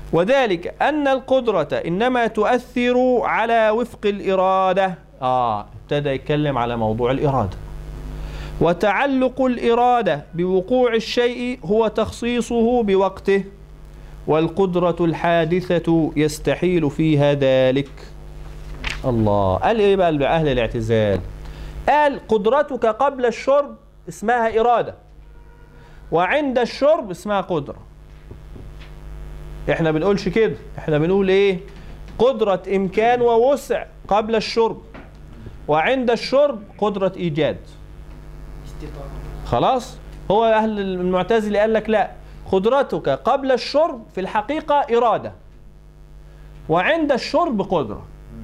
وذلك أن القدرة إنما تؤثر على وفق الإرادة. ابتدى يتكلم على موضوع الإرادة. وتعلق الإرادة بوقوع الشيء هو تخصيصه بوقته، والقدرة الحادثة يستحيل فيها ذلك. الله، قال إيه بقى أهل الاعتزال؟ قال قدرتك قبل الشرب اسمها إرادة، وعند الشرب اسمها قدرة. احنا بنقولش كده، احنا بنقول ايه؟ قدرة إمكان ووسع قبل الشرب، وعند الشرب قدرة إيجاد. خلاص؟ هو أهل المعتزلة قال لك لا، قدرتك قبل الشرب في الحقيقة إرادة، وعند الشرب قدرة.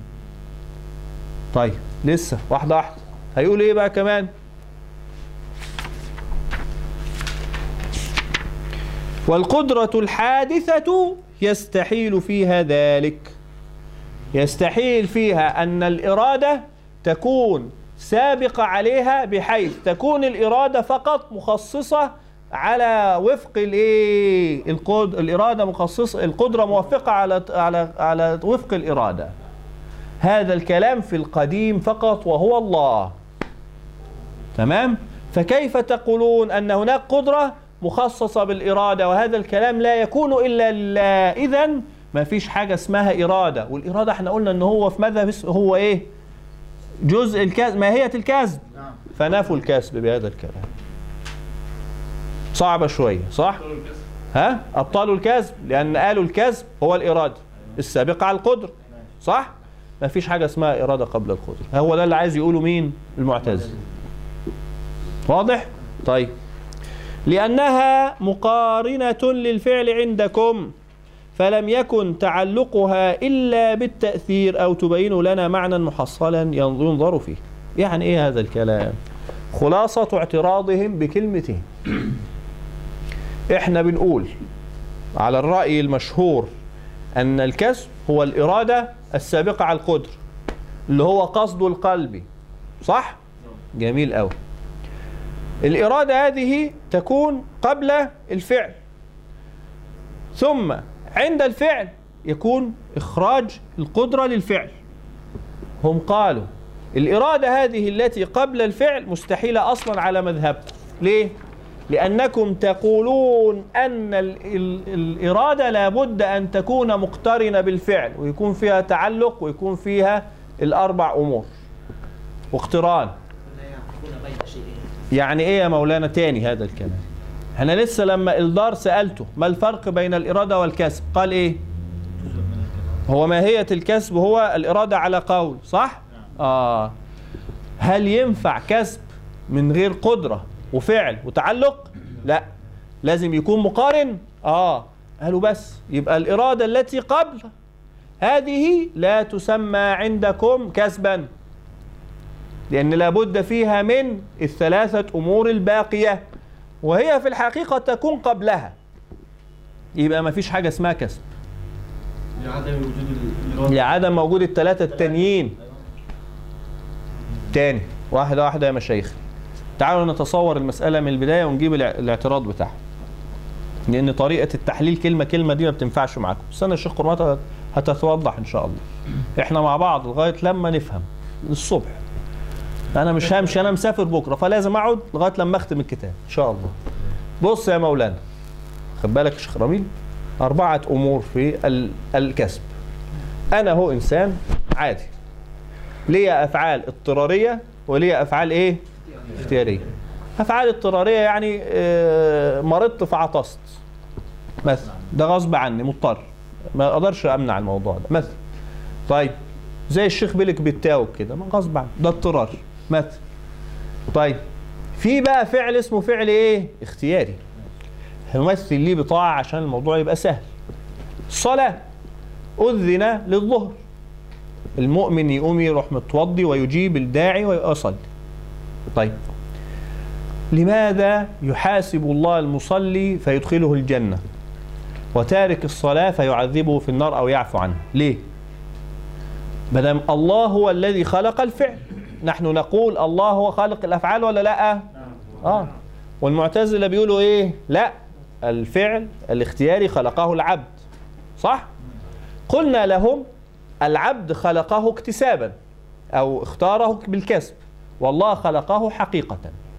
طيب لسه واحدة واحدة. هيقول ايه بقى كمان؟ والقدرة الحادثة يستحيل فيها ذلك. يستحيل فيها أن الإرادة تكون سابقة عليها، بحيث تكون الإرادة فقط مخصصة على وفق الإرادة مخصصة، القدرة موفقة على وفق الإرادة. هذا الكلام في القديم فقط وهو الله. تمام؟ فكيف تقولون أن هناك قدرة مخصصة بالإرادة وهذا الكلام لا يكون إلا لله؟ إذن ما فيش حاجة اسمها إرادة. والإرادة احنا قلنا أنه هو في مذهب هو إيه؟ جزء الكسب، ماهية الكسب. فنفوا الكسب بهذا الكلام. صعبة شوية صح؟ أبطلوا الكسب، لأن قالوا الكسب هو الإرادة السابقة على القدر. صح؟ ما فيش حاجة اسمها إرادة قبل القدر. هو ده اللي عايز يقوله مين؟ المعتزلة. واضح؟ طيب، لأنها مقارنة للفعل عندكم، فلم يكن تعلقها إلا بالتأثير، أو تبين لنا معنى محصلا ينظر فيه. يعني إيه هذا الكلام؟ خلاصة اعتراضهم بكلمتين. إحنا بنقول على الرأي المشهور أن الكسب هو الإرادة السابقة على القدر، اللي هو قصد القلب. صح؟ جميل أوي. الإرادة هذه تكون قبل الفعل، ثم عند الفعل يكون إخراج القدرة للفعل. هم قالوا الإرادة هذه التي قبل الفعل مستحيلة أصلا على مذهبكم. ليه؟ لأنكم تقولون أن الإرادة لابد أن تكون مقترنة بالفعل، ويكون فيها تعلق، ويكون فيها الأربع أمور واقتران. يعني إيه يا مولانا تاني هذا الكلام؟ احنا لسه لما إلدار سألته ما الفرق بين الإرادة والكسب، قال إيه؟ هو ماهية الكسب هو الإرادة على قول. صح؟ هل ينفع كسب من غير قدرة وفعل وتعلق؟ لا، لازم يكون مقارن. قالوا بس يبقى الإرادة التي قبل هذه لا تسمى عندكم كسبا، لأن لابد فيها من الثلاثة أمور الباقية، وهي في الحقيقة تكون قبلها. يبقى ما فيش حاجة اسمها كسب لعدم وجود الثلاثة التانيين. تاني واحدة واحدة يا مشايخ. تعالوا نتصور المسألة من البداية ونجيب الاعتراض بتاعها، لأن طريقة التحليل كلمة كلمة دي ما بتنفعش معاكم. بس أنا الشيخ قرمطة هتتوضح إن شاء الله. إحنا مع بعض لغاية لما نفهم الصبح. أنا مش همشي، أنا مسافر بكرة، فلازم أقعد لغاية لما أختم الكتاب إن شاء الله. بص يا مولانا، خد بالك يا شيخ رميل، 4 أمور في الكسب. أنا هو إنسان عادي، ليا أفعال اضطرارية وليا أفعال إيه؟ اختيارية. أفعال اضطرارية يعني مرضت فعطست مثلا، ده غصب عني، مضطر، ما أقدرش أمنع الموضوع ده مثلا. طيب زي الشيخ بيلك بيتاوب كده، ما غصب عني، ده اضطرار مثلا. طيب في بقى فعل اسمه فعل إيه؟ اختياري، همثل ليه بطاعة عشان الموضوع يبقى سهل. الصلاة، أذن للظهر، المؤمن يقوم يروح متوضي ويجيب الداعي ويصلي. طيب لماذا يحاسب الله المصلي فيدخله الجنة وتارك الصلاة فيعذبه في النار أو يعفو عنه؟ ليه؟ مادام الله هو الذي خلق الفعل، نحن نقول الله هو خالق الأفعال ولا لا؟ والمعتزلة بيقولوا إيه؟ لا، الفعل الاختياري خلقه العبد، صح؟ قلنا لهم العبد خلقه اكتسابا أو اختاره بالكسب، والله خلقه حقيقة.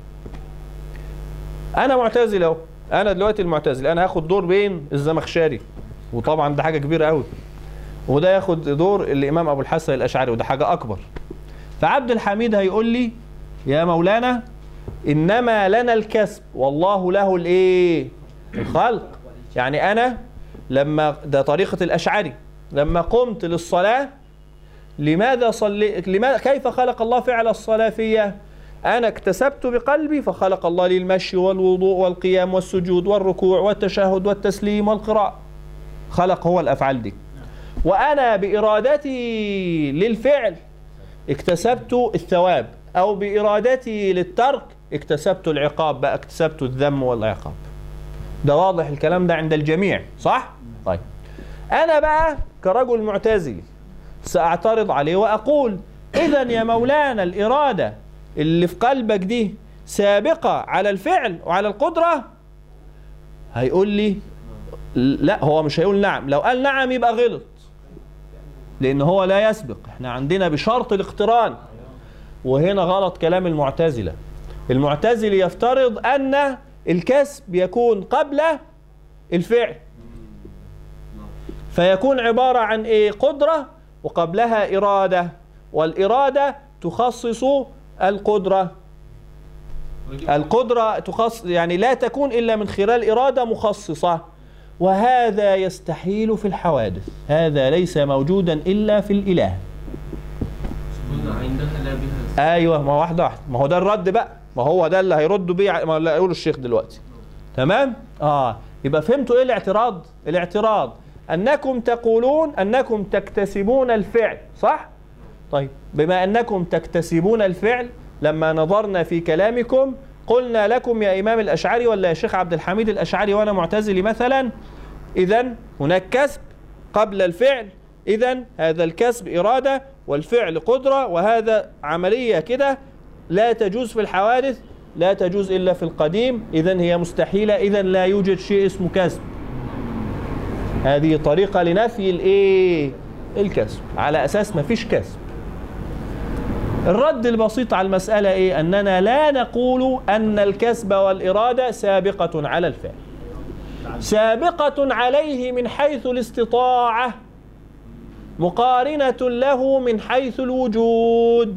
أنا معتزل أهو، أنا دلوقتي المعتزل، أنا هاخد دور بين الزمخشري، وطبعا ده حاجة كبيرة قوي، وده ياخد دور الإمام أبو الحسن الأشعري، وده حاجة أكبر. فعبد الحميد هيقول لي يا مولانا إنما لنا الكسب والله له الإيه؟ الخلق. يعني أنا لما، ده طريقة الأشعري، لما قمت للصلاة لماذا كيف خلق الله فعل الصلاة فيا؟ أنا اكتسبت بقلبي فخلق الله لي المشي والوضوء والقيام والسجود والركوع والتشهد والتسليم والقراءة، خلق هو الأفعال دي. وأنا بإرادتي للفعل اكتسبت الثواب، أو بإرادتي للترك اكتسبت العقاب، بقى اكتسبت الذم والعقاب. ده واضح الكلام ده عند الجميع، صح؟ طيب أنا بقى كرجل معتزلي سأعترض عليه وأقول إذن يا مولانا الإرادة اللي في قلبك دي سابقة على الفعل وعلى القدرة. هيقول لي لا، هو مش هيقول نعم، لو قال نعم يبقى غلط، لأن هو لا يسبق، احنا عندنا بشرط الاقتران، وهنا غلط كلام المعتزلة. المعتزل يفترض أن الكسب يكون قبل الفعل، فيكون عبارة عن إيه؟ قدرة وقبلها إرادة، والإرادة تخصص القدرة. القدرة تخصص، يعني لا تكون إلا من خلال إرادة مخصصة، وهذا يستحيل في الحوادث، هذا ليس موجودا إلا في الإله. أيوة، ما واحدة واحدة، ما هو ده الرد بقى، ما هو ده اللي هيردوا بيه، ما اللي هيقوله الشيخ دلوقتي. تمام؟ يبقى فهمتوا إيه الاعتراض؟ الاعتراض أنكم تقولون أنكم تكتسبون الفعل، صح؟ طيب بما أنكم تكتسبون الفعل، لما نظرنا في كلامكم قلنا لكم يا إمام الأشعري ولا يا شيخ عبد الحميد الأشعري وأنا معتزلي مثلا، إذن هناك كسب قبل الفعل، إذن هذا الكسب إرادة والفعل قدرة، وهذا عملية كده لا تجوز في الحوادث، لا تجوز إلا في القديم، إذن هي مستحيلة، إذن لا يوجد شيء اسمه كسب. هذه طريقة لنفي الإيه؟ الكسب، على أساس ما فيش كسب. الرد البسيط على المسألة إيه؟ أننا لا نقول أن الكسب والإرادة سابقة على الفعل، سابقة عليه من حيث الاستطاعة، مقارنة له من حيث الوجود،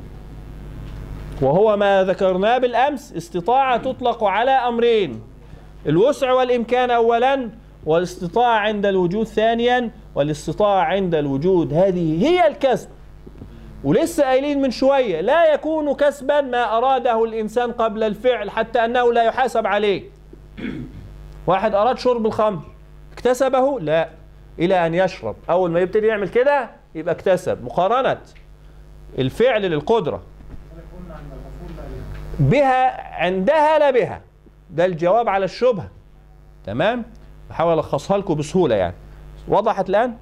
وهو ما ذكرناه بالأمس. استطاعة تطلق على أمرين: الوسع والإمكان أولا، والاستطاعة عند الوجود ثانيا. والاستطاعة عند الوجود هذه هي الكسب. ولسه قايلين من شوية لا يكون كسبا ما أراده الإنسان قبل الفعل، حتى أنه لا يحاسب عليه. واحد أراد شرب الخمر اكتسبه؟ لا، إلى أن يشرب، أول ما يبتدي يعمل كده يبقى اكتسب. مقارنة الفعل للقدرة بها عندها لا بها، ده الجواب على الشبهة. تمام؟ بحاول ألخصها لكم بسهولة يعني. وضحت الآن؟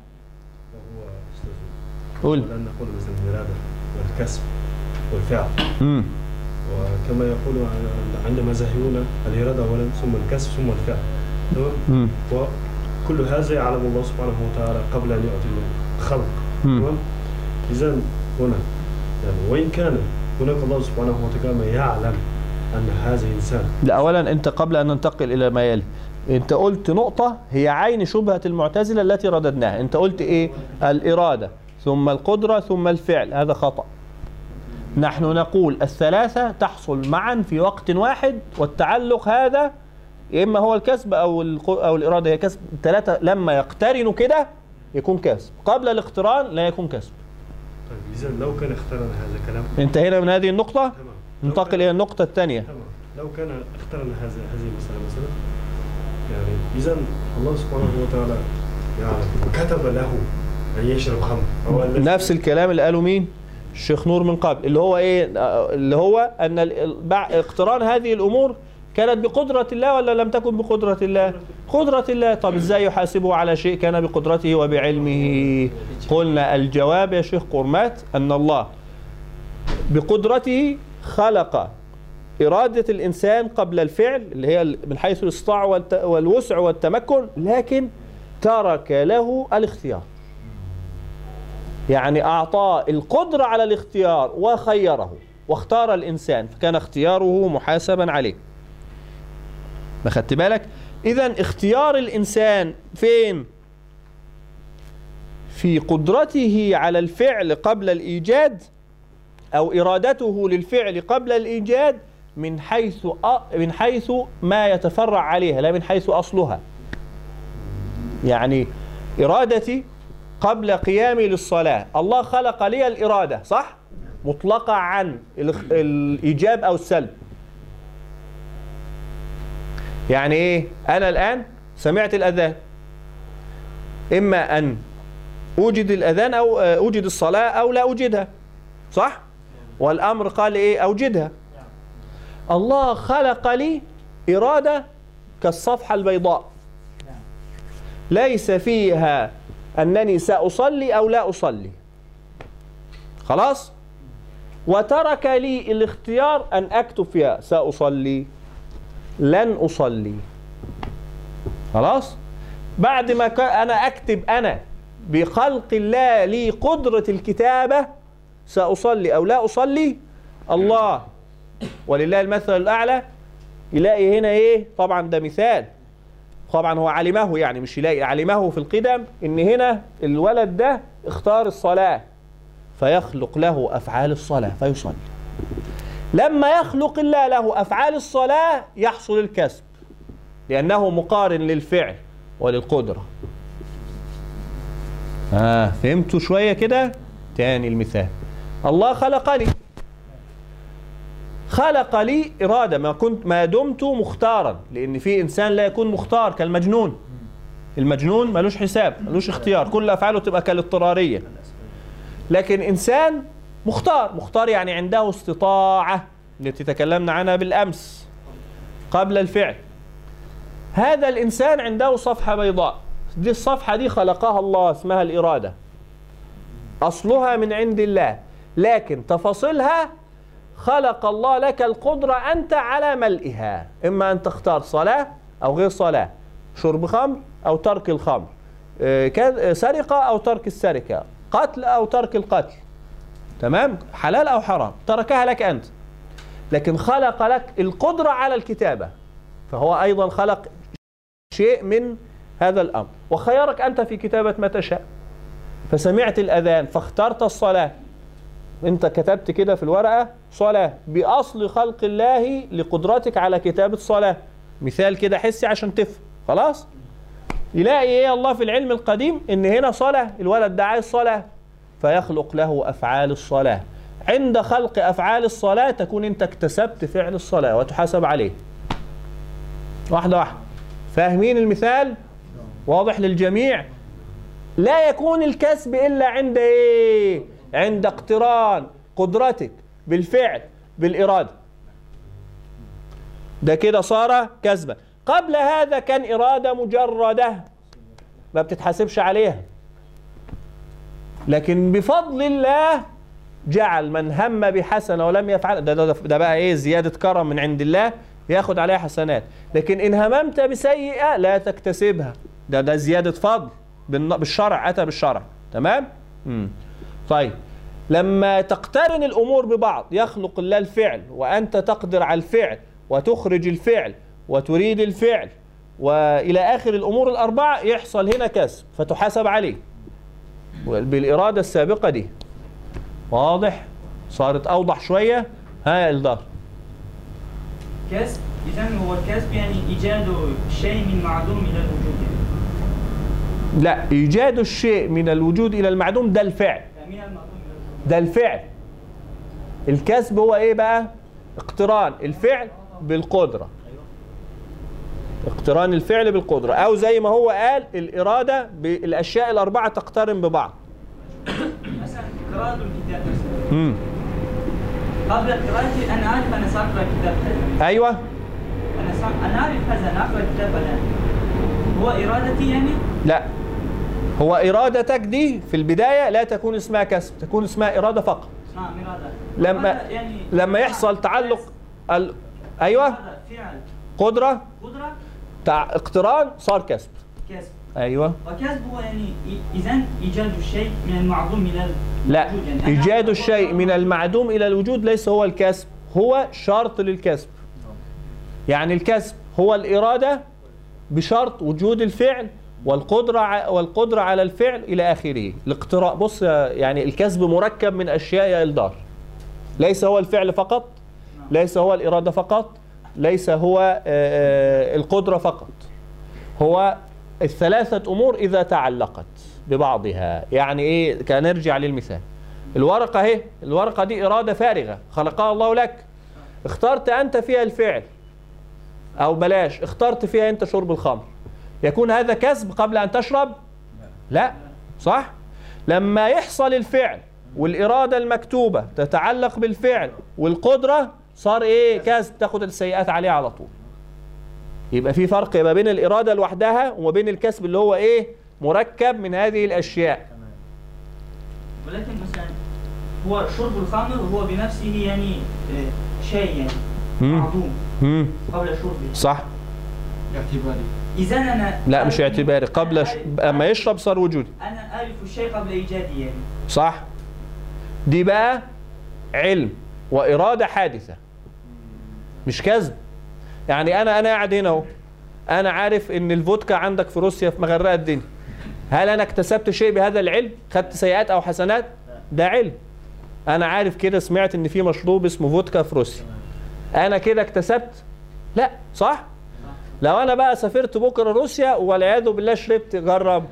قول. لأن نقول مثل الإرادة والكسب والفعل، وكما يقول عندما زهيون الإرادة أولا ثم الكسب ثم الفعل. تمام؟ وكل هذا يعلم الله سبحانه وتعالى قبل أن يعطي الخلق. تمام؟ إذا هنا يعني وإن كان هناك الله سبحانه وتعالى يعلم أن هذا إنسان. لا، أولا أنت قبل أن ننتقل إلى ما يلي، أنت قلت نقطة هي عين شبهة المعتزلة التي رددناها. أنت قلت إيه؟ الإرادة ثم القدرة ثم الفعل، هذا خطأ. نحن نقول الثلاثة تحصل معا في وقت واحد، والتعلق هذا إما هو الكسب أو الإرادة هي كسب. الثلاثة لما يقترنوا كده يكون كسب، قبل الاقتران لا يكون كسب. طيب إذا لو كان اقترن هذا الكلام، انتهينا من هذه النقطة. تمام. ننتقل إلى النقطة الثانية. تمام. لو كان اقترن هذه المسألة مثلا، يعني إذا الله سبحانه وتعالى يعلم وكتب له أن يشرب خمر، نفس الكلام اللي قاله مين؟ الشيخ نور من قبل، اللي هو ايه؟ اللي هو ان اقتران هذه الامور كانت بقدرة الله ولا لم تكن بقدرة الله؟ قدرة الله. طب ازاي يحاسبه على شيء كان بقدرته وبعلمه؟ قلنا الجواب يا شيخ قرمات ان الله بقدرته خلق إرادة الإنسان قبل الفعل اللي هي من حيث الاستطاعة والوسع والتمكن، لكن ترك له الاختيار، يعني أعطاه القدرة على الاختيار وخيره واختار الإنسان، فكان اختياره محاسبا عليه. ما خدت بالك؟ إذن اختيار الإنسان فين؟ في قدرته على الفعل قبل الإيجاد، أو إرادته للفعل قبل الإيجاد، من حيث ما يتفرع عليها، لا من حيث أصلها. يعني إرادتي قبل قيامي للصلاة، الله خلق لي الإرادة، صح؟ مطلقة عن الإيجاب أو السلب. يعني إيه؟ أنا الآن سمعت الأذان، إما أن أوجد الأذان أو أوجد الصلاة أو لا أوجدها، صح؟ والأمر قال إيه؟ أوجدها. الله خلق لي إرادة كالصفحة البيضاء، ليس فيها أنني سأصلي أو لا أصلي، خلاص؟ وترك لي الاختيار أن أكتب فيها سأصلي لن أصلي، خلاص؟ بعد ما أنا أكتب أنا بخلق الله لي قدرة الكتابة سأصلي أو لا أصلي، الله ولله المثل الأعلى يلاقي هنا إيه؟ طبعا ده مثال، طبعا هو علمه، يعني مش يلاقي، علمه في القدم إن هنا الولد ده اختار الصلاة، فيخلق له أفعال الصلاة فيصلي. لما يخلق الله له أفعال الصلاة يحصل الكسب، لأنه مقارن للفعل وللقدرة. فهمتوا شوية كده؟ تاني المثال، الله خلق لي إرادة، ما دمت مختارا، لأن في إنسان لا يكون مختار كالمجنون. المجنون ملوش حساب، ملوش اختيار، كل أفعاله تبقى كالاضطرارية. لكن إنسان مختار يعني عنده استطاعة التي تكلمنا عنها بالأمس قبل الفعل. هذا الإنسان عنده صفحة بيضاء، دي الصفحة دي خلقها الله، اسمها الإرادة، أصلها من عند الله، لكن تفاصيلها خلق الله لك القدرة أنت على ملئها، إما أن تختار صلاة أو غير صلاة، شرب خمر أو ترك الخمر، سرقة أو ترك السرقة، قتل أو ترك القتل، تمام؟ حلال أو حرام، تركها لك أنت، لكن خلق لك القدرة على الكتابة، فهو أيضا خلق شيء من هذا الأمر، وخيرك أنت في كتابة ما تشاء. فسمعت الأذان فاخترت الصلاة، أنت كتبت كده في الورقة صلاة بأصل خلق الله لقدرتك على كتابة صلاة، مثال كده حسي عشان تفهم، خلاص؟ يلاقي إيه الله في العلم القديم إن هنا صلاة، الولد ده عايز صلاة، فيخلق له أفعال الصلاة. عند خلق أفعال الصلاة تكون أنت اكتسبت فعل الصلاة وتحاسب عليه. واحدة واحدة، فاهمين المثال؟ واضح للجميع؟ لا يكون الكسب إلا عند إيه؟ عند اقتران قدرتك بالفعل بالإرادة، ده كده صار كسبا. قبل هذا كان إرادة مجردة ما بتتحاسبش عليها، لكن بفضل الله جعل من هم بحسنة ولم يفعل، ده بقى ايه؟ زيادة كرم من عند الله، ياخد عليها حسنات. لكن إن هممت بسيئة لا تكتسبها، ده زيادة فضل بالشرع، أتى بالشرع، تمام؟ طيب، لما تقترن الأمور ببعض يخلق الله الفعل، وأنت تقدر على الفعل وتخرج الفعل وتريد الفعل وإلى آخر الأمور الأربعة، يحصل هنا كسب فتحاسب عليه بالإرادة السابقة دي. واضح؟ صارت أوضح شوية؟ ها الدار كسب، إذن هو الكسب يعني إيجاد شيء من معدوم إلى الوجود يعني. لا، إيجاد الشيء من الوجود إلى المعدوم ده الفعل، ده الفعل. الكسب هو إيه بقى؟ اقتران الفعل بالقدرة، اقتران الفعل بالقدرة، أو زي ما هو قال الإرادة بالأشياء الأربعة تقترن ببعض. مثلا قراءة الكتاب مثلا، قبل قراءتي أنا عارف أنا سأقرأ كتاب كذا. أيوة، أنا عارف هذا، أنا أقرأ كتاب الآن، هو إرادتي يعني؟ لا، هو إرادتك دي في البداية لا تكون اسمها كسب، تكون اسمها إرادة فقط. إرادة. لما يحصل تعلق أيوة، فعل، قدرة، اقتران، صار كسب. ايوه. وكسب هو يعني اذا ايجاد الشيء من المعدوم الى الوجود. لا، يعني ايجاد الشيء من المعدوم الى الوجود ليس هو الكسب، هو شرط للكسب. يعني الكسب هو الاراده بشرط وجود الفعل والقدره على الفعل الى اخره. الاقتراء، بص يعني الكسب مركب من اشياء يا إلدار، ليس هو الفعل فقط، ليس هو الاراده فقط، ليس هو القدره فقط، هو الثلاثة أمور إذا تعلقت ببعضها. يعني إيه؟ كان نرجع للمثال، الورقة اهي، الورقة دي إرادة فارغة خلقها الله لك، اخترت أنت فيها الفعل، أو بلاش، اخترت فيها أنت شرب الخمر، يكون هذا كسب قبل أن تشرب؟ لا، صح؟ لما يحصل الفعل والإرادة المكتوبة تتعلق بالفعل والقدرة صار إيه؟ كسب، تاخد السيئات عليه على طول. يبقى في فرق ما بين الإرادة لوحدها وما بين الكسب اللي هو إيه؟ مركب من هذه الأشياء. ولكن مثلا هو شرب الخمر هو بنفسه يعني شيء يعني معدوم قبل شربه. صح؟ اعتباري. إذا أنا لا مش اعتباري، قبل أما يشرب صار وجودي. أنا أعرف الشيء قبل إيجاده يعني. صح؟ دي بقى علم وإرادة حادثة، مش كذب. يعني أنا قاعد هنا أهو، أنا عارف إن الفودكا عندك في روسيا في مغرقة الدنيا. هل أنا اكتسبت شيء بهذا العلم؟ خدت سيئات أو حسنات؟ ده علم. أنا عارف كده، سمعت إن في مشروب اسمه فودكا في روسيا. أنا كده اكتسبت؟ لا، صح؟ لو أنا بقى سافرت بكرة روسيا والعياذ بالله شربت، جرب،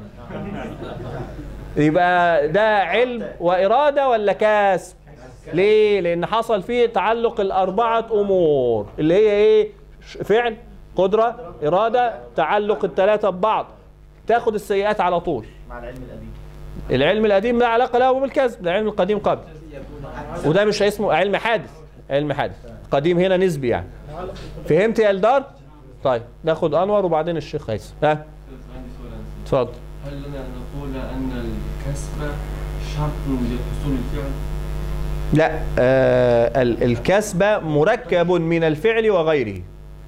يبقى ده علم وإرادة ولا كسب؟ ليه؟ لأن حصل فيه تعلق الأربعة أمور اللي هي إيه؟ فعل، قدرة، إرادة، تعلق الثلاثة ببعض، تاخد السيئات على طول. مع العلم القديم. العلم القديم لا علاقة له بالكسب، العلم القديم قبل، وده مش اسمه علم حادث، علم حادث. قديم هنا نسبي يعني. فهمت يا إلدار؟ طيب ناخد أنور وبعدين الشيخ هيثم. ها؟ اتفضل. هل لنا أن نقول أن الكسب شرط لحصول الفعل؟ لا، الكسب مركب من الفعل وغيره.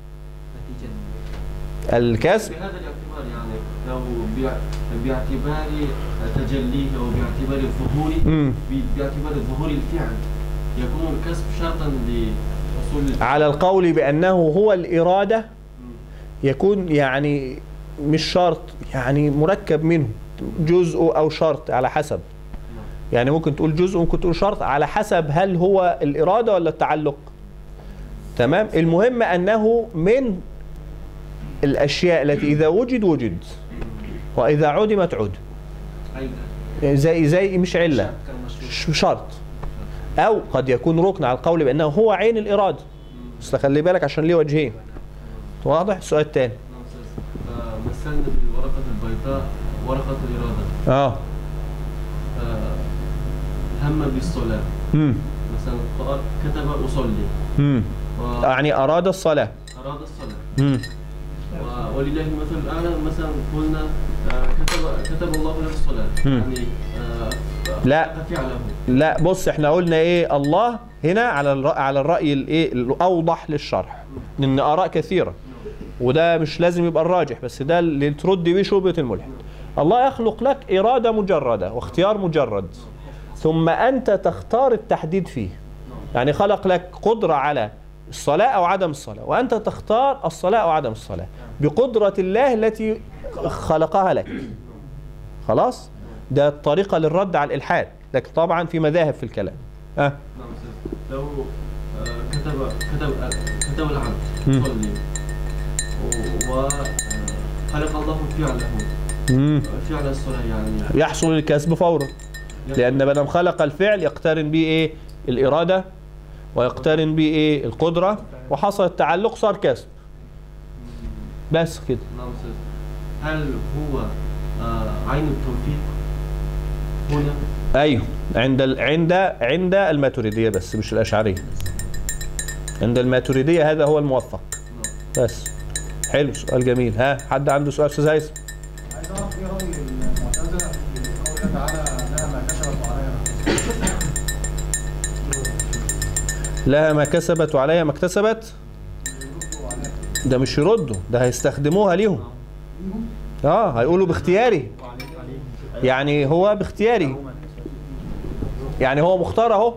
الكسب بهذا الاعتبار يعني لو باعتبار تجليه أو باعتبار ظهوره، باعتبار ظهور الفعل يكون الكسب شرطا لحصول الفعل. على القول بأنه هو الإرادة يكون يعني مش شرط، يعني مركب منه جزء أو شرط على حسب. يعني ممكن تقول جزء وممكن تقول شرط على حسب هل هو الإرادة ولا التعلق. تمام؟ المهم أنه من الأشياء التي إذا وجد وإذا عدمت عد. زي مش علة، شرط. أو قد يكون ركن على القول بأنه هو عين الإرادة. بس خلي بالك عشان ليه وجهين. واضح؟ السؤال الثاني. مثلنا بالورقة البيضاء ورقة الإرادة. هم بالصلاة. مثلا كتب أصلي. يعني أراد الصلاة. أراد الصلاة. ولله المثل الأعلى، مثلا قلنا كتب الله له الصلاة. يعني لا فعله. لا، بص احنا قلنا ايه؟ الله هنا على الرأي الايه الأوضح للشرح، لأن آراء كثيرة وده مش لازم يبقى الراجح، بس ده اللي ترد بيه شبهة الملحد. الله يخلق لك إرادة مجردة واختيار مجرد، ثم أنت تختار التحديد فيه. يعني خلق لك قدرة على الصلاة أو عدم الصلاة، وأنت تختار الصلاة أو عدم الصلاة بقدرة الله التي خلقها لك. خلاص؟ ده الطريقة للرد على الإلحاد، لكن طبعا في مذاهب في الكلام. لو كتب العبد يصلي وخلق الله فعله، فعل الصلاة يعني يحصل الكسب فورا، لأن بدل خلق الفعل يقترن به إيه؟ الإرادة، ويقترن به إيه؟ القدرة، وحصل التعلق صار كسب. بس كده. هل هو عين التوفيق هنا؟ أيوه، عند الماتريدية بس مش الأشعرية. عند الماتريدية هذا هو الموفق. بس حلو، سؤال جميل. ها، حد عنده سؤال؟ أستاذ هيثم. عايز اعرف ايه راي المعتزله في قوله تعالى لها ما كسبت وعليها لها ما كسبت وعليها ما اكتسبت. ده مش يردوا، ده هيستخدموها ليهم. هيقولوا باختياري، يعني هو باختياري، يعني هو مختار اهو.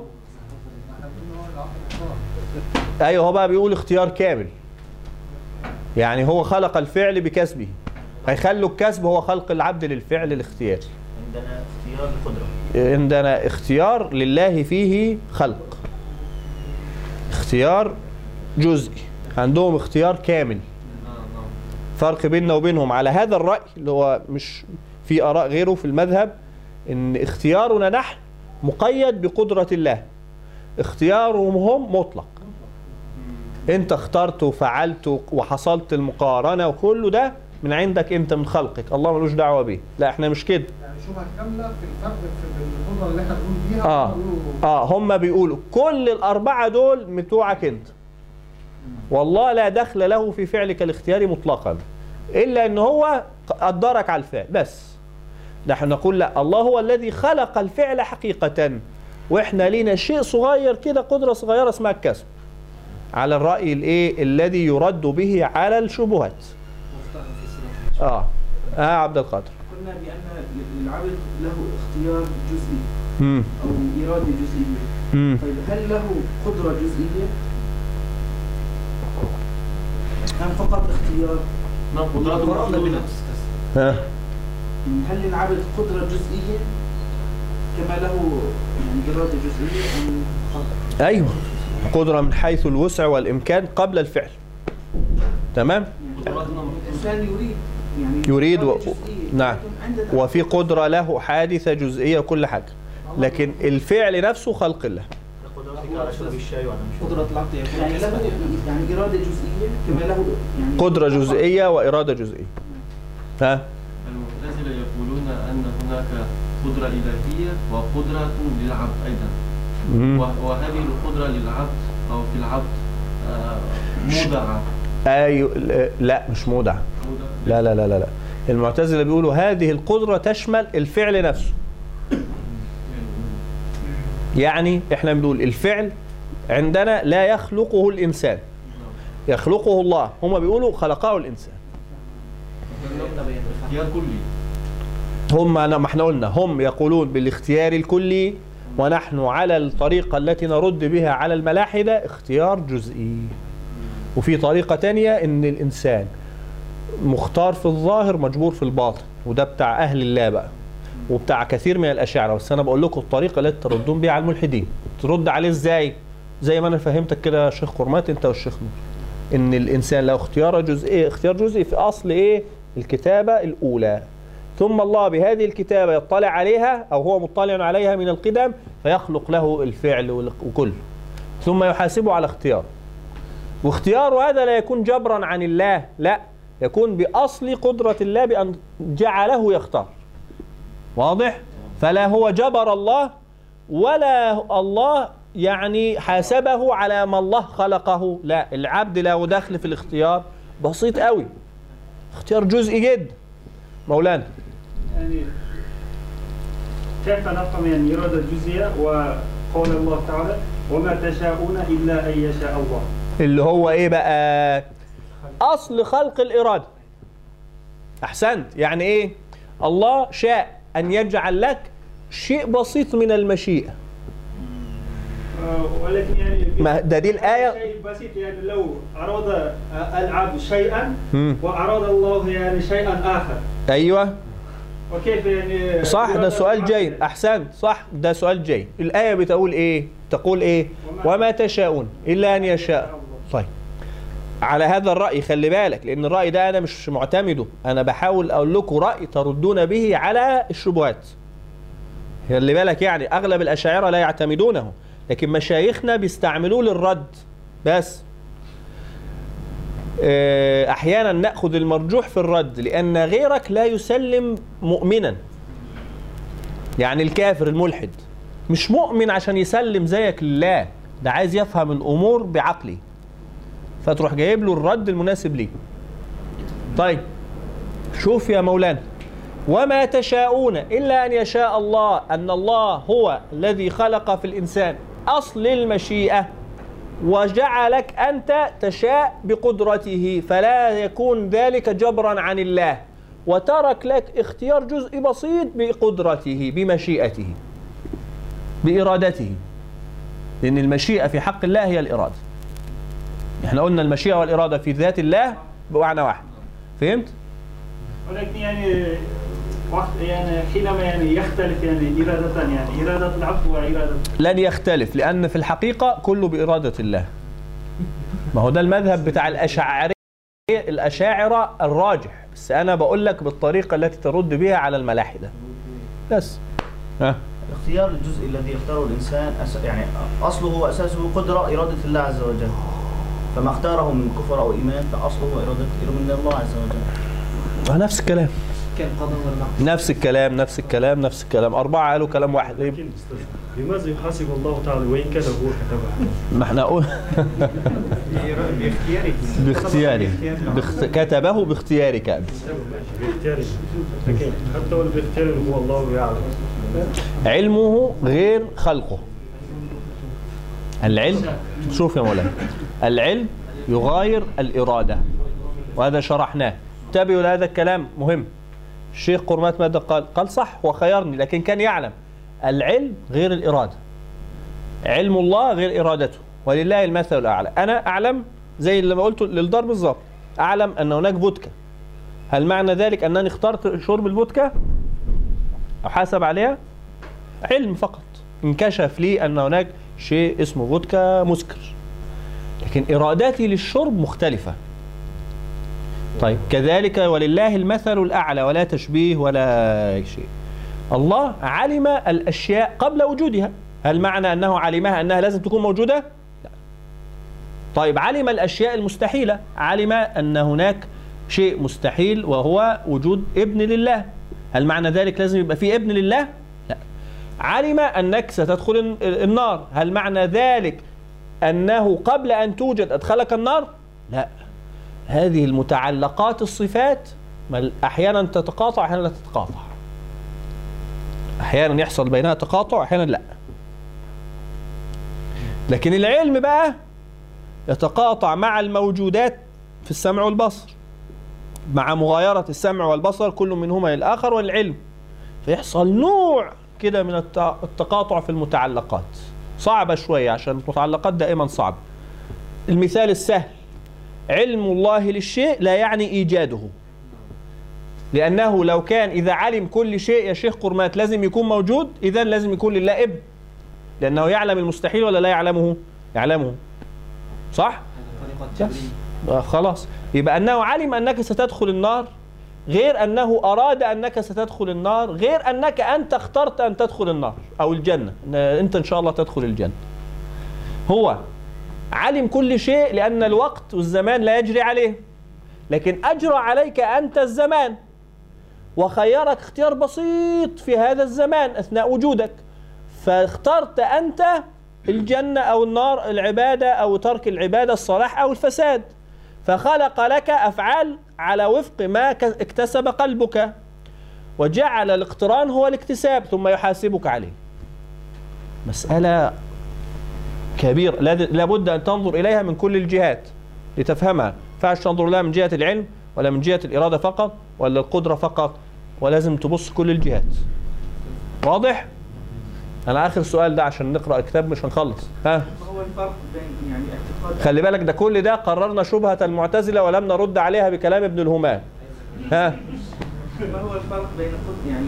ايوه، هو بقى بيقول اختيار كامل، يعني هو خلق الفعل بكسبه، هيخلوا الكسب هو خلق العبد للفعل الاختياري. عندنا اختيار القدرة، عندنا اختيار لله فيه خلق، اختيار جزئي، عندهم اختيار كامل. فرق بيننا وبينهم على هذا الرأي اللي هو مش في آراء غيره في المذهب، ان اختيارنا نحن مقيد بقدرة الله، اختيارهم هم مطلق. انت اخترت وفعلت وحصلت المقارنة وكله ده من عندك انت، من خلقك، الله ملوش دعوة بيه. لا احنا مش كده. يعني شبهة كاملة في الفرق في القدرة اللي احنا بنقول بيها. هم بيقولوا كل الأربعة دول بتوعك انت، والله لا دخل له في فعلك الاختياري مطلقا، إلا أنه هو قدرك على الفعل بس. نحن نقول لا، الله هو الذي خلق الفعل حقيقة، وإحنا لينا شيء صغير كده، قدرة صغيرة اسمها الكسب، على الرأي الذي يرد به على الشبهات. عبد القادر، قلنا بأن العبد له اختيار جزئي أو إرادة جزئية. طيب هل له قدرة جزئية أم فقط اختيار؟ هل للعبد قدرة جزئية كما له يعني إرادة جزئية أم فقط؟ أيوه، قدرة من حيث الوسع والإمكان قبل الفعل. تمام؟ الإنسان يريد نعم، وفي قدرة له حادثة جزئية وكل حاجة، لكن الفعل نفسه خلق الله. قدرة العبد يعني له يعني إرادة جزئية كما له يعني قدرة جزئية وإرادة جزئية. المعتزلة يقولون أن هناك قدرة إلهية وقدرة للعبد أيضا، وهذه القدرة للعبد أو في العبد مودعة. أيوة، لا مش مودعة، لا لا لا لا، المعتزلة بيقولوا هذه القدرة تشمل الفعل نفسه. يعني احنا بنقول الفعل عندنا لا يخلقه الإنسان، يخلقه الله، هم بيقولوا خلقه الإنسان. اختيار كلي. ما احنا قلنا هم يقولون بالاختيار الكلي، ونحن على الطريقة التي نرد بها على الملاحدة اختيار جزئي. وفي طريقة تانية ان الإنسان مختار في الظاهر مجبور في الباطن، وده بتاع أهل الله بقى وبتاع كثير من الأشاعرة. بس أنا بقول لكم الطريقة التي تردون بها على الملحدين. ترد عليه ازاي؟ زي ما أنا فهمتك كده يا شيخ قرمات أنت والشيخ نور، إن الإنسان له اختيار جزئي، اختيار جزئي في أصل إيه؟ الكتابة الأولى، ثم الله بهذه الكتابة يطلع عليها أو هو مطلع عليها من القدم فيخلق له الفعل وكله، ثم يحاسبه على اختياره. واختياره هذا لا يكون جبرا عن الله، لا، يكون بأصل قدرة الله بأن جعله يختار. واضح؟ فلا هو جبر الله ولا الله يعني حاسبه على ما الله خلقه، لا، العبد له دخل في الاختيار بسيط قوي، اختيار جزئي جدا. مولانا، يعني كيف نفهم يعني إرادة جزئية وقول الله تعالى وما تشاءون إلا أن يشاء الله، اللي هو ايه بقى؟ اصل خلق الإرادة. احسنت. يعني ايه؟ الله شاء ان يجعل لك شيء بسيط من المشيئة، ولكن يعني ما ده دي الآية شيء بسيط، يعني لو أراد العبد شيئا وأراد الله يعني شيئا آخر. ايوه وكيف يعني؟ صح، ده سؤال جيد. احسنت، صح، ده سؤال جيد. الآية بتقول ايه؟ تقول ايه؟ وما تشاءون الا ان يشاء. طيب، على هذا الرأي خلي بالك، لأن الرأي ده أنا مش معتمده، أنا بحاول أقول لكم رأي تردون به على الشبهات. خلي بالك، يعني أغلب الأشاعرة لا يعتمدونه، لكن مشايخنا بيستعملوه للرد بس. أحيانا نأخذ المرجوح في الرد، لأن غيرك لا يسلم مؤمنا. يعني الكافر الملحد مش مؤمن عشان يسلم زيك لله، ده عايز يفهم الأمور بعقله، فتروح جايب له الرد المناسب ليه. طيب شوف يا مولانا، وما تشاءون إلا أن يشاء الله، أن الله هو الذي خلق في الإنسان أصل المشيئة وجعلك أنت تشاء بقدرته، فلا يكون ذلك جبرا عن الله وترك لك اختيار جزئي بسيط بقدرته بمشيئته بإرادته، لأن المشيئة في حق الله هي الإرادة. احنا قلنا المشيئة والإرادة في ذات الله بمعنى واحد. فهمت؟ ولكن يعني وقت يعني حينما يعني يختلف يعني إرادة، يعني إرادة العبد وإرادة لن يختلف، لأن في الحقيقة كله بإرادة الله. ما هو ده المذهب بتاع الأشاعرة الراجح، بس أنا بقول لك بالطريقة التي ترد بها على الملاحدة بس. الاختيار الجزئي الذي يختاره الإنسان يعني أصله وأساسه قدرة إرادة الله عز وجل، فما اختاره من كفر أو إيمان فأصله إرادة من الله عز وجل. نفس الكلام، نفس الكلام. أربعة قالوا كلام واحد. لماذا يحاسب الله تعالى وإن كان هو كتبها؟ ما احنا قول باختياره كتبه باختيارك أنت. باختياره، لكن حتى ولو باختياره هو الله يعلم. علمه غير خلقه. العلم، شوف يا مولانا، العلم يغاير الإرادة، وهذا شرحناه. انتبهوا لهذا الكلام مهم. الشيخ قرمات ماذا قال؟ قال صح وخيرني، لكن كان يعلم العلم غير الإرادة. علم الله غير إرادته، ولله المثل الأعلى. أنا أعلم زي اللي ما قلته للدار بالظبط، أعلم أن هناك فودكا. هل معنى ذلك أنني اخترت شرب الفودكا أو حاسب عليها؟ علم فقط، انكشف لي أن هناك شيء اسمه فودكا مسكر، لكن إرادتي للشرب مختلفة. طيب كذلك ولله المثل الأعلى، ولا تشبيه ولا شيء. الله علم الأشياء قبل وجودها. هل معنى أنه علمها أنها لازم تكون موجودة؟ لا. طيب علم الأشياء المستحيلة، علم أن هناك شيء مستحيل وهو وجود ابن لله. هل معنى ذلك لازم يبقى فيه ابن لله؟ لا. علم أنك ستدخل النار، هل معنى ذلك أنه قبل أن توجد أدخلك النار؟ لا. هذه المتعلقات الصفات أحيانا تتقاطع، أحيانا لا تتقاطع. أحيانا يحصل بينها تقاطع، أحيانا لا. لكن العلم بقى يتقاطع مع الموجودات في السمع والبصر، مع مغايرة السمع والبصر كل منهما للآخر والعلم، فيحصل نوع كده من التقاطع في المتعلقات. صعبة شوية عشان المتعلقات دائما صعبة. المثال السهل، علم الله للشيء لا يعني إيجاده، لأنه لو كان إذا علم كل شيء يا شيخ قرمات لازم يكون موجود، إذن لازم يكون لله ابن، لأنه يعلم المستحيل ولا لا يعلمه؟ يعلمه، صح؟ خلاص، يبقى أنه علم أنك ستدخل النار غير أنه أراد أنك ستدخل النار، غير أنك أنت اخترت أن تدخل النار أو الجنة، أنت إن شاء الله تدخل الجنة. هو علم كل شيء لأن الوقت والزمان لا يجري عليه، لكن أجرى عليك أنت الزمان وخيرك اختيار بسيط في هذا الزمان أثناء وجودك، فاخترت أنت الجنة أو النار، العبادة أو ترك العبادة، الصلاح أو الفساد، فخلق لك أفعال على وفق ما اكتسب قلبك، وجعل الاقتران هو الاكتساب ثم يحاسبك عليه. مسألة كبيرة لابد أن تنظر إليها من كل الجهات لتفهمها. ما ينفعش تنظر لها من جهة العلم ولا من جهة الإرادة فقط ولا القدرة فقط، ولازم تبص كل الجهات. واضح؟ أنا آخر سؤال ده عشان نقرأ الكتاب مش هنخلص. ها؟ ما هو الفرق بين يعني اعتقاد، خلي بالك ده كل ده قررنا شبهة المعتزلة ولم نرد عليها بكلام ابن الهمام. ها؟ ما هو الفرق بين يعني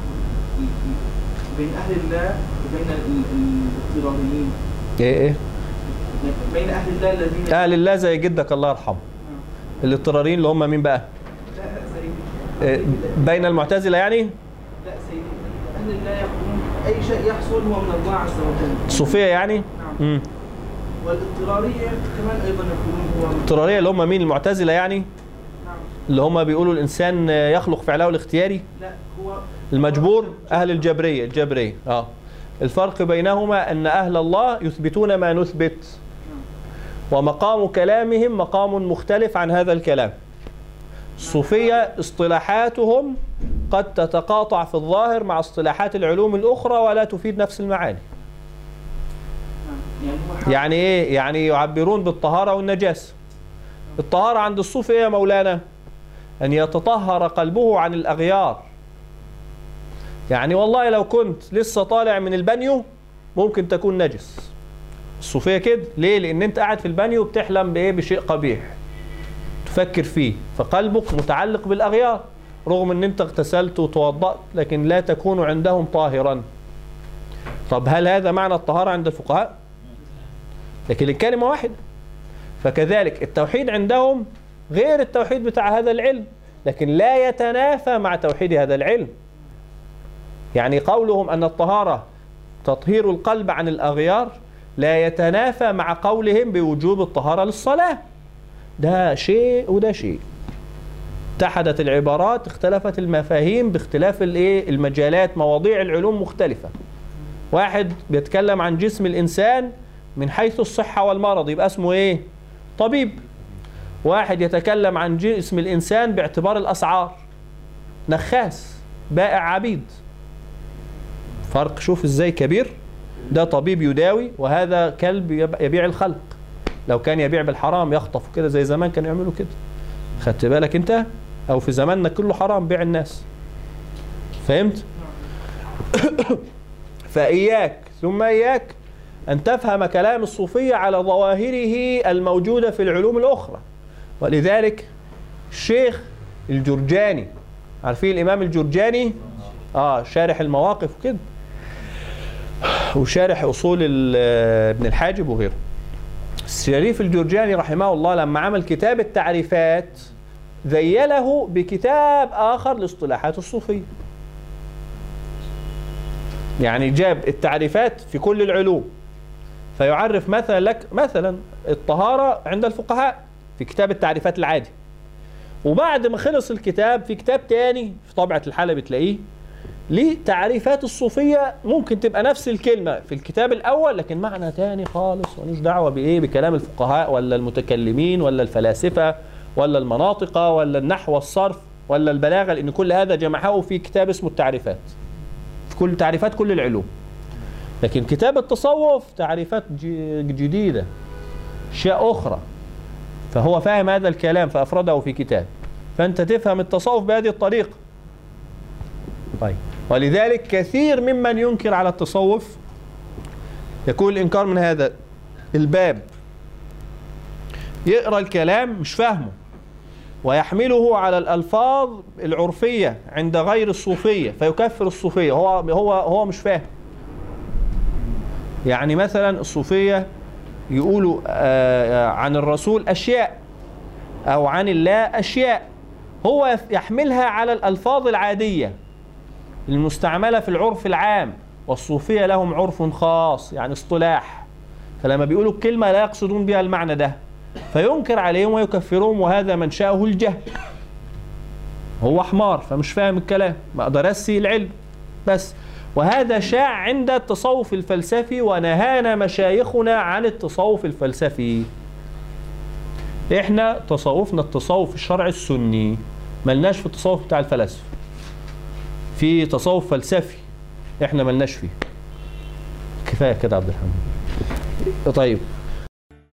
بين أهل الله وبين الاضطراريين؟ إيه؟ بين أهل الله الذين أهل الله زي جدك الله يرحمه. الاضطراريين اللي هم مين بقى؟ لا سيدي. بين المعتزلة يعني؟ لا سيدي، أهل الله يقولون أي شيء يحصل هو من الله عز وجل. الصوفية يعني؟ نعم. والاضطرارية كمان أيضا يقولون هو الاضطرارية اللي هم مين؟ المعتزلة يعني؟ نعم. اللي هم بيقولوا الإنسان يخلق فعله الاختياري؟ لا، هو المجبور. أهل الجبرية. الفرق بينهما أن أهل الله يثبتون ما نثبت، ومقام كلامهم مقام مختلف عن هذا الكلام. الصوفية اصطلاحاتهم قد تتقاطع في الظاهر مع اصطلاحات العلوم الأخرى ولا تفيد نفس المعاني. يعني إيه؟ يعني يعبرون بالطهارة والنجاسة. الطهارة عند الصوفية يا مولانا أن يتطهر قلبه عن الأغيار. يعني والله لو كنت لسه طالع من البانيو ممكن تكون نجس. الصوفية كده ليه؟ لأن أنت قاعد في البانيو بتحلم بإيه؟ بشيء قبيح تفكر فيه، فقلبك متعلق بالأغيار رغم أن أنت اغتسلت وتوضأت، لكن لا تكون عندهم طاهرا. طب هل هذا معنى الطهارة عند الفقهاء؟ لكن الكلمة واحدة. فكذلك التوحيد عندهم غير التوحيد بتاع هذا العلم، لكن لا يتنافى مع توحيد هذا العلم. يعني قولهم أن الطهارة تطهير القلب عن الأغيار لا يتنافى مع قولهم بوجوب الطهارة للصلاة. ده شيء وده شيء. اتحدت العبارات، اختلفت المفاهيم باختلاف المجالات، مواضيع العلوم مختلفة. واحد بيتكلم عن جسم الإنسان من حيث الصحة والمرض يبقى اسمه ايه؟ طبيب. واحد يتكلم عن جسم الإنسان باعتبار الأسعار، نخاس، بائع عبيد. فرق شوف ازاي كبير. ده طبيب يداوي، وهذا كلب يبيع الخلق. لو كان يبيع بالحرام يخطف كده زي زمان كانوا يعملوا كده. خدت بالك انت؟ او في زماننا كله حرام بيع الناس. فهمت؟ فإياك ثم إياك أن تفهم كلام الصوفية على ظواهره الموجودة في العلوم الأخرى. ولذلك الشيخ الجرجاني، عارفين الإمام الجرجاني؟ شارح المواقف وكده، وشارح أصول ابن الحاجب وغيره. الشريف الجرجاني رحمه الله لما عمل كتاب التعريفات ذيله بكتاب آخر لاصطلاحات الصوفية. يعني جاب التعريفات في كل العلوم، فيعرف مثلا لك مثلا الطهارة عند الفقهاء في كتاب التعريفات العادي، وبعد ما خلص الكتاب في كتاب تاني في طبعة الحلبي تلاقيه ليه تعريفات الصوفية، ممكن تبقى نفس الكلمة في الكتاب الأول لكن معنى تاني خالص، ملوش دعوة بإيه بكلام الفقهاء ولا المتكلمين ولا الفلاسفة ولا المناطق ولا النحو والصرف ولا البلاغة، لأن كل هذا جمعه في كتاب اسمه التعريفات، في كل تعريفات كل العلوم. لكن كتاب التصوف تعريفات جديدة، أشياء أخرى، فهو فاهم هذا الكلام فأفرده في كتاب، فأنت تفهم التصوف بهذه الطريقة. طيب، ولذلك كثير ممن ينكر على التصوف يكون الإنكار من هذا الباب، يقرأ الكلام مش فاهمه ويحمله على الألفاظ العرفية عند غير الصوفية فيكفر الصوفية، هو مش فاهم. يعني مثلا الصوفية يقولوا عن الرسول أشياء أو عن الله أشياء، هو يحملها على الألفاظ العادية المستعملة في العرف العام، والصوفية لهم عرف خاص يعني اصطلاح، فلما بيقولوا الكلمة لا يقصدون بها المعنى ده فينكر عليهم ويكفرهم، وهذا منشأه الجهل. هو حمار فمش فاهم الكلام، ما درسي العلم بس. وهذا شاع عند التصوف الفلسفي، ونهانا مشايخنا عن التصوف الفلسفي. احنا تصوفنا التصوف الشرعي السني، ملناش في التصوف بتاع الفلاسفة. في تصوف فلسفي احنا ملناش فيه. كفاية كده عبد الحميد. طيب